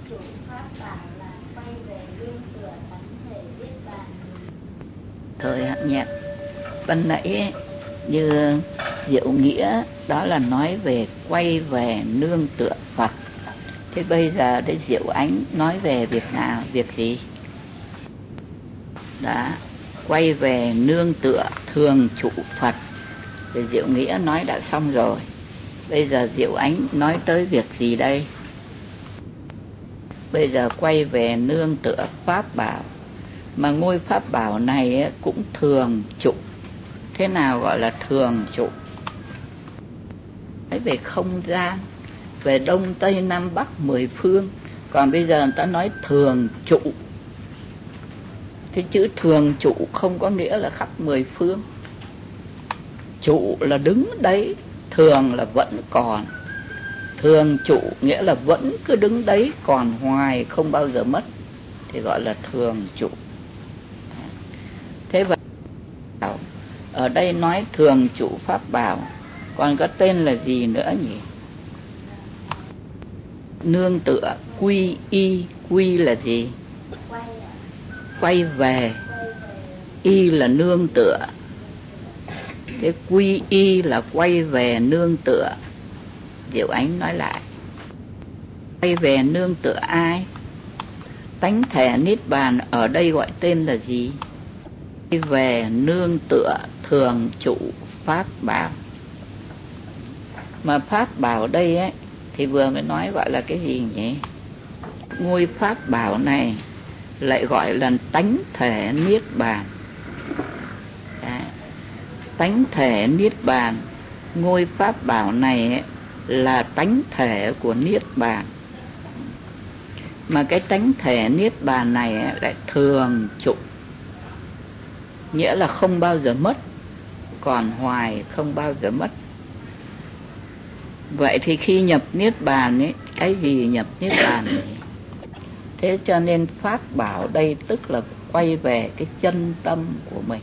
chủ pháp bảo là quay về lương tựa tánh thể niết bàn. Thời Hạng Nhạc ban nãy như Diệu Nghĩa đó là nói về quay về nương tựa Phật. Thế bây giờ đấy Diệu Ánh nói về việc nào, việc gì? Đã quay về nương tựa thường trụ Phật. Thì Diệu Nghĩa nói đã xong rồi. Bây giờ Diệu Ánh nói tới việc gì đây? Bây giờ quay về nương tựa Pháp Bảo. Mà ngôi Pháp Bảo này cũng thường trụ. Thế nào gọi là thường trụ? Nói về không gian, về Đông Tây Nam Bắc 10 phương. Còn bây giờ người ta nói thường trụ. Cái chữ thường trụ không có nghĩa là khắp 10 phương. Trụ là đứng đấy, thường là vẫn còn. Thường trụ nghĩa là vẫn cứ đứng đấy, còn hoài không bao giờ mất, thì gọi là thường trụ. Thế vậy ở đây nói thường trụ Pháp Bảo, còn có tên là gì nữa nhỉ? Nương tựa quy y. Quy là gì? Quay về. Y là nương tựa. Thế quy y là quay về nương tựa. Diệu Ánh nói lại, quay về nương tựa ai? Tánh thể niết bàn ở đây gọi tên là gì? Quay về nương tựa thường trụ Pháp Bảo. Mà Pháp Bảo đây ấy thì vừa mới nói gọi là cái gì nhỉ? Ngôi Pháp Bảo này lại gọi là tánh thể niết bàn. Đấy. Tánh thể niết bàn. Ngôi Pháp Bảo này ấy là tánh thể của niết bàn. Mà cái tánh thể niết bàn này ấy lại thường trụ, nghĩa là không bao giờ mất, còn hoài không bao giờ mất. Vậy thì khi nhập niết bàn ấy, cái gì nhập niết bàn này? Thế cho nên Pháp Bảo đây tức là quay về cái chân tâm của mình.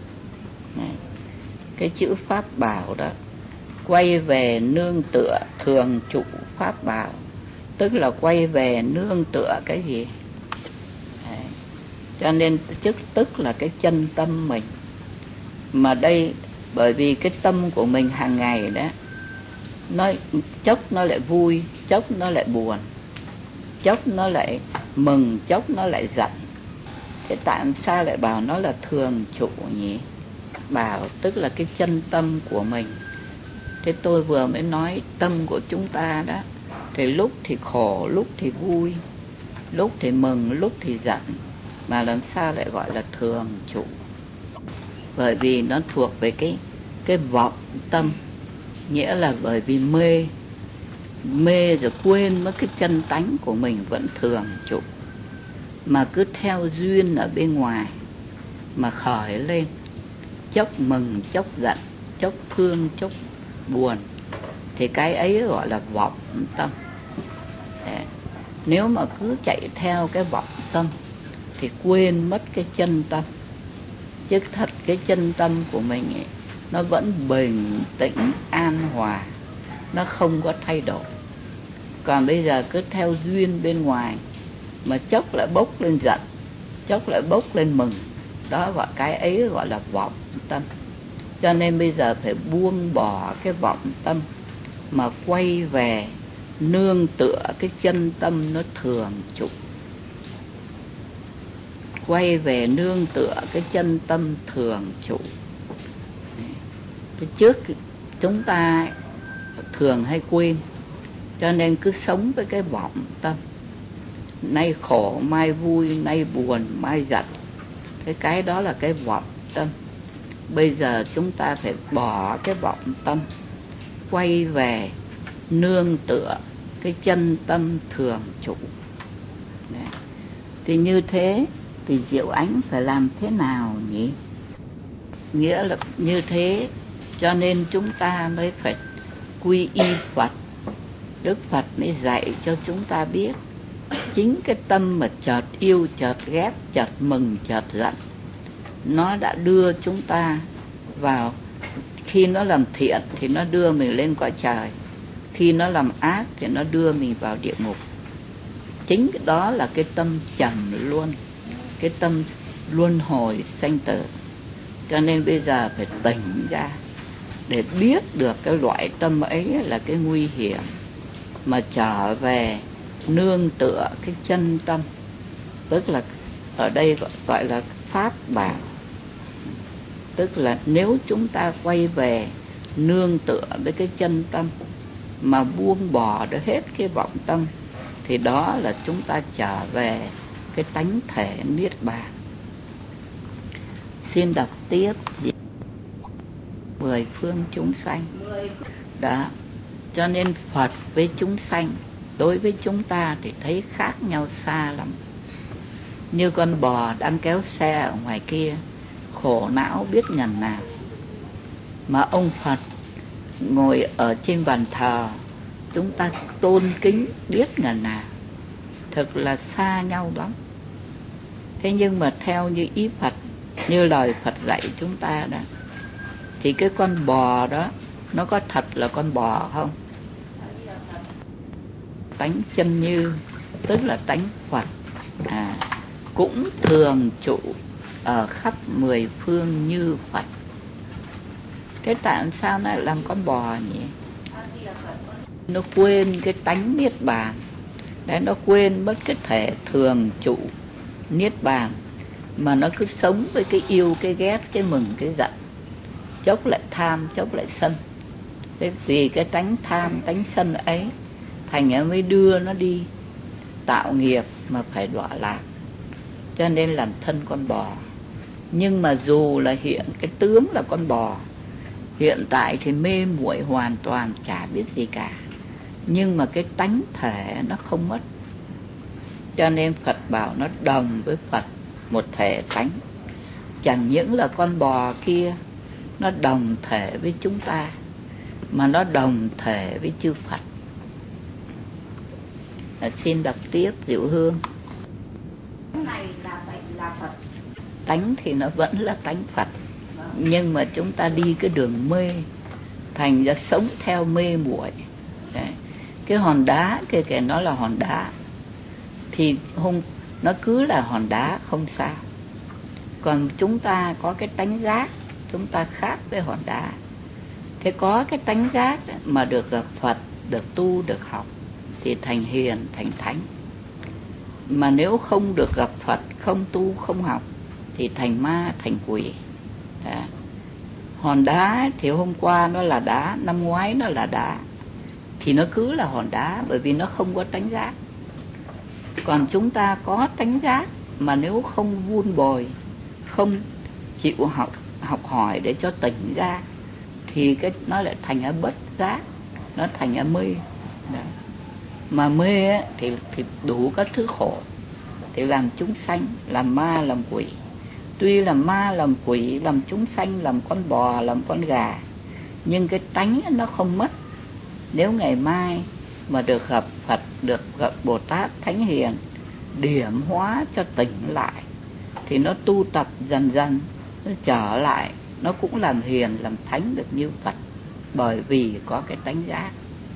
Cái chữ Pháp Bảo đó, quay về nương tựa thường trụ Pháp Bảo, tức là quay về nương tựa cái gì? Đấy. Cho nên tức là cái chân tâm mình. Mà đây bởi vì cái tâm của mình hàng ngày đó, nó chốc nó lại vui, chốc nó lại buồn, chốc nó lại mừng, chốc nó lại giận. Thế tại sao lại bảo nó là thường trụ nhỉ? Bảo tức là cái chân tâm của mình. Thế tôi vừa mới nói tâm của chúng ta đó, thì lúc thì khổ, lúc thì vui, lúc thì mừng, lúc thì giận, mà làm sao lại gọi là thường trụ? Bởi vì nó thuộc về cái vọng tâm, nghĩa là bởi vì mê rồi quên mất cái chân tánh của mình vẫn thường trụ, mà cứ theo duyên ở bên ngoài mà khởi lên, chốc mừng chốc giận, chốc thương chốc buồn, thì cái ấy gọi là vọng tâm. Đấy. Nếu mà cứ chạy theo cái vọng tâm thì quên mất cái chân tâm. Chứ thật cái chân tâm của mình ấy, nó vẫn bình tĩnh an hòa, nó không có thay đổi. Còn bây giờ cứ theo duyên bên ngoài mà chốc lại bốc lên giận, chốc lại bốc lên mừng, đó gọi cái ấy gọi là vọng tâm. Cho nên bây giờ phải buông bỏ cái vọng tâm mà quay về nương tựa cái chân tâm nó thường trụ. Quay về nương tựa cái chân tâm thường trụ. Cái trước chúng ta thường hay quên, cho nên cứ sống với cái vọng tâm. Nay khổ, mai vui, nay buồn, mai giận. Cái đó là cái vọng tâm. Bây giờ chúng ta phải bỏ cái vọng tâm, quay về nương tựa cái chân tâm thường trụ. Đấy. Thì như thế thì Diệu Ánh phải làm thế nào nhỉ? Nghĩa là như thế cho nên chúng ta mới phải quy y Phật. Đức Phật mới dạy cho chúng ta biết chính cái tâm mà chợt yêu, chợt ghét, chợt mừng, chợt giận, nó đã đưa chúng ta vào. Khi nó làm thiện thì nó đưa mình lên cõi trời, khi nó làm ác thì nó đưa mình vào địa ngục. chính đó là cái tâm trầm luân, cái tâm luân hồi sanh tử. Cho nên bây giờ phải tỉnh ra để biết được cái loại tâm ấy là cái nguy hiểm, mà trở về nương tựa cái chân tâm, tức là ở đây gọi là pháp bảo. Tức là nếu chúng ta quay về nương tựa với cái chân tâm mà buông bỏ được hết cái vọng tâm, thì đó là chúng ta trở về cái tánh thể niết bàn. Xin đọc tiếp. 10 phương chúng sanh đó. Cho nên Phật với chúng sanh, đối với chúng ta thì thấy khác nhau xa lắm. Như con bò đang kéo xe ở ngoài kia, khổ não biết ngần nào, mà ông Phật ngồi ở trên bàn thờ, chúng ta tôn kính biết ngần nào. Thực là xa nhau lắm. Thế nhưng mà theo như ý Phật, như lời Phật dạy chúng ta đó, thì cái con bò đó nó có thật là con bò không? Tánh chân như, tức là tánh Phật, cũng thường trụ ở khắp 10 phương như Phật. Thế tại sao nó lại làm con bò nhỉ? Nó quên cái tánh niết bàn. Đấy, nó quên mất cái thể thường trụ niết bàn, mà nó cứ sống với cái yêu, cái ghét, cái mừng, cái giận, chốc lại tham, chốc lại sân. Thế vì cái tánh tham, tánh sân ấy, thành ra mới đưa nó đi tạo nghiệp mà phải đọa lạc, cho nên làm thân con bò. Nhưng mà dù là hiện cái tướng là con bò, hiện tại thì mê muội hoàn toàn chả biết gì cả, nhưng mà cái tánh thể nó không mất. Cho nên Phật bảo nó đồng với Phật một thể tánh. Chẳng những là con bò kia nó đồng thể với chúng ta, mà nó đồng thể với chư Phật. Xin đọc tiếp Diệu Hương. Này là Phật. Tánh thì nó vẫn là tánh Phật, nhưng mà chúng ta đi cái đường mê, thành ra sống theo mê muội. Cái hòn đá kia kìa, nó là hòn đá thì không, nó cứ là hòn đá không sao. Còn chúng ta có cái tánh giác, chúng ta khác với hòn đá. Thế có cái tánh giác mà được gặp Phật, được tu, được học thì thành hiền, thành thánh. Mà nếu không được gặp Phật, không tu, không học thì thành ma, thành quỷ. Hòn đá thì hôm qua nó là đá, năm ngoái nó là đá, thì nó cứ là hòn đá, bởi vì nó không có tánh giác. Còn chúng ta có tánh giác, mà nếu không vun bồi, không chịu học hỏi để cho tỉnh ra, thì nó lại thành ở bất giác, nó thành ở mê. Mà mê ấy, thì đủ các thứ khổ, thì làm chúng sanh, làm ma, làm quỷ. Tuy là ma, làm quỷ, làm chúng sanh, làm con bò, làm con gà, nhưng cái tánh nó không mất. Nếu ngày mai mà được gặp Phật, được gặp Bồ Tát, Thánh Hiền, điểm hóa cho tỉnh lại, thì nó tu tập dần dần, nó trở lại, nó cũng làm hiền, làm thánh được như Phật, bởi vì có cái tánh giác.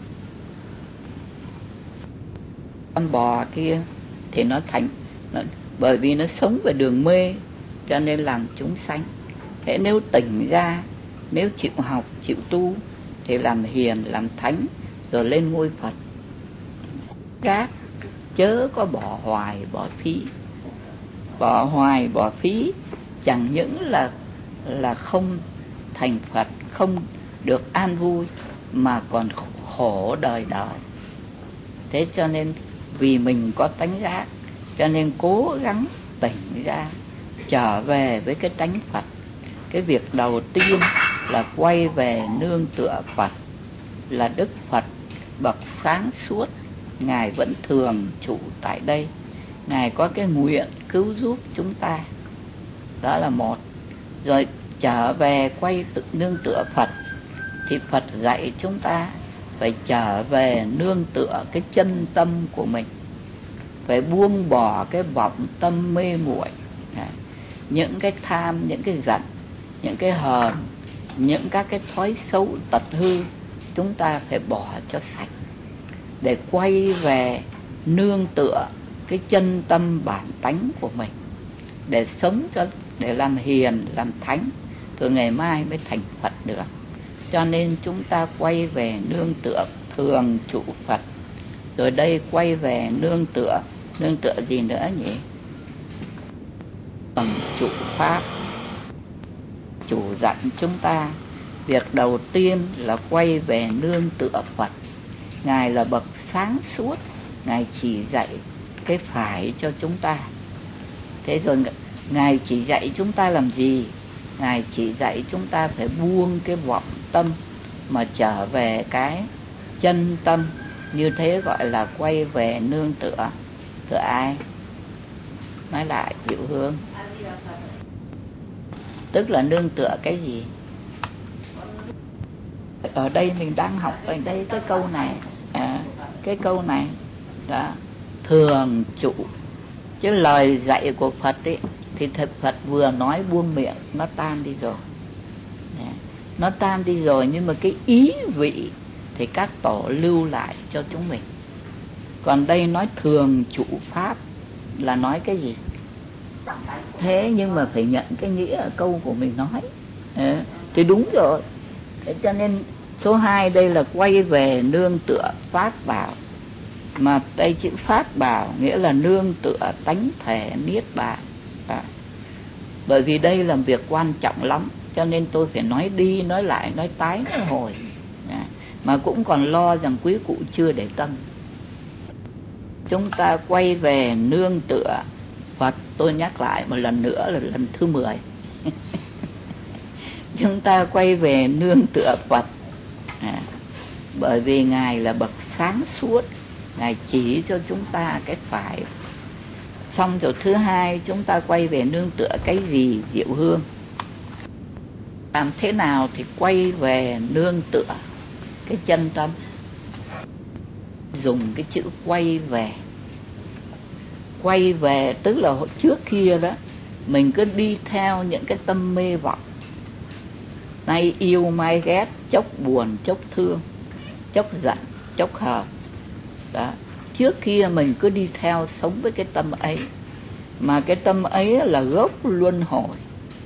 Con bò kia thì nó thành, bởi vì nó sống về đường mê, cho nên làm chúng sanh. Thế nếu tỉnh ra, nếu chịu học, chịu tu, thì làm hiền, làm thánh, rồi lên ngôi Phật. Các chớ có bỏ hoài, bỏ phí. Bỏ hoài, bỏ phí chẳng những là không thành Phật, không được an vui, mà còn khổ đời đời. Thế cho nên vì mình có tánh giác, cho nên cố gắng tỉnh ra, trở về với cái tánh Phật. Cái việc đầu tiên là quay về nương tựa Phật, là Đức Phật bậc sáng suốt, Ngài vẫn thường trụ tại đây. Ngài có cái nguyện cứu giúp chúng ta. Đó là một. Rồi trở về quay nương tựa Phật, thì Phật dạy chúng ta phải trở về nương tựa cái chân tâm của mình, phải buông bỏ cái vọng tâm mê muội, những cái tham, những cái giận, những cái hờn, những các cái thói xấu tật hư, chúng ta phải bỏ cho sạch, để quay về nương tựa cái chân tâm bản tánh của mình để sống để làm hiền, làm thánh, rồi ngày mai mới thành Phật được. Cho nên chúng ta quay về nương tựa thường trụ Phật. Rồi đây quay về nương tựa gì nữa nhỉ? Bằng trụ Pháp. Chủ dặn chúng ta, việc đầu tiên là quay về nương tựa Phật. Ngài là bậc sáng suốt, Ngài chỉ dạy cái phải cho chúng ta. Thế rồi Ngài chỉ dạy chúng ta làm gì? Ngài chỉ dạy chúng ta phải buông cái vọng tâm mà trở về cái chân tâm. Như thế gọi là quay về nương tựa. Tựa ai? Nói lại Diệu Hương. Tức là nương tựa cái gì? Ở đây mình đang học ở đây cái câu này, cái câu này đó, thường trụ. Chứ lời dạy của Phật ấy thì Phật vừa nói buông miệng nó tan đi rồi. Nó tan đi rồi, nhưng mà cái ý vị thì các tổ lưu lại cho chúng mình. Còn đây nói thường trụ Pháp là nói cái gì? Thế nhưng mà phải nhận cái nghĩa ở câu của mình nói. Thì đúng rồi. Thế cho nên số 2 đây là quay về nương tựa Pháp bảo. Mà đây chữ Pháp bảo nghĩa là nương tựa tánh thể Niết Bàn. Bởi vì đây là việc quan trọng lắm, cho nên tôi phải nói đi, nói lại, nói tái, nói hồi. Mà cũng còn lo rằng quý cụ chưa để tâm. Chúng ta quay về nương tựa Phật. Tôi nhắc lại một lần nữa là lần thứ 10. Chúng ta quay về nương tựa Phật. Bởi vì Ngài là bậc sáng suốt, Ngài chỉ cho chúng ta cái phải. Xong rồi thứ 2, chúng ta quay về nương tựa cái gì Diệu Hương? Làm thế nào thì quay về nương tựa cái chân tâm? Dùng cái chữ quay về. Quay về tức là trước kia đó mình cứ đi theo những cái tâm mê vọng, nay yêu mai ghét, chốc buồn chốc thương, chốc giận chốc hờn đó. Trước kia mình cứ đi theo sống với cái tâm ấy, mà cái tâm ấy là gốc luân hồi.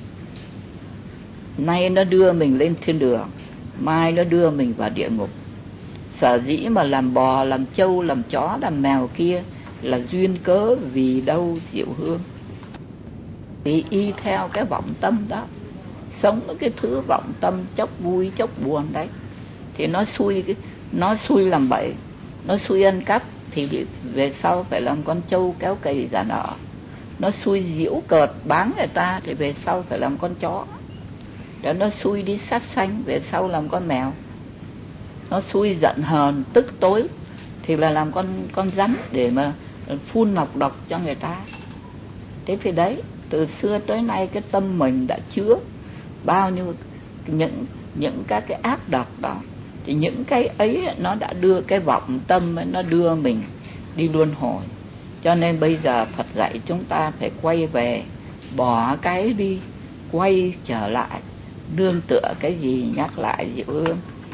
Nay nó đưa mình lên thiên đường, mai nó đưa mình vào địa ngục. Sở dĩ mà làm bò, làm trâu, làm chó, làm mèo kia là duyên cớ vì đâu Diệu Hương? Vì y theo cái vọng tâm đó, sống với cái thứ vọng tâm chốc vui chốc buồn đấy, thì nó xui làm bậy, nó xui ăn cắp thì về sau phải làm con trâu kéo cày giả nợ. Nó xui giễu cợt báng người ta thì về sau phải làm con chó. Đó, nó xui đi sát sanh về sau làm con mèo. Nó xui giận hờn tức tối thì là làm con rắn để mà phun nọc độc cho người ta. Thế thì đấy, từ xưa tới nay cái tâm mình đã chứa bao nhiêu những các cái ác độc đó, thì những cái ấy nó đã đưa cái vọng tâm ấy, nó đưa mình đi luân hồi. Cho nên bây giờ Phật dạy chúng ta phải quay về, bỏ cái đi, quay trở lại nương tựa cái gì? Nhắc lại Diệu Hương.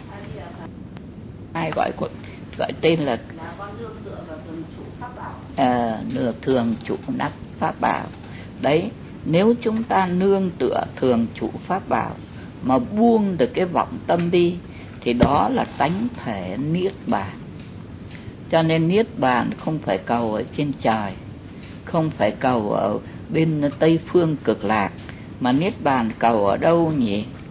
Ai gọi tên là con nương tựa và thường trụ Pháp bảo. Nửa thường trụ nắp Pháp bảo. Đấy, nếu chúng ta nương tựa thường trụ Pháp bảo mà buông được cái vọng tâm đi thì đó là tánh thể Niết Bàn. Cho nên Niết Bàn không phải cầu ở trên trời, không phải cầu ở bên Tây Phương Cực Lạc, mà Niết Bàn cầu ở đâu nhỉ?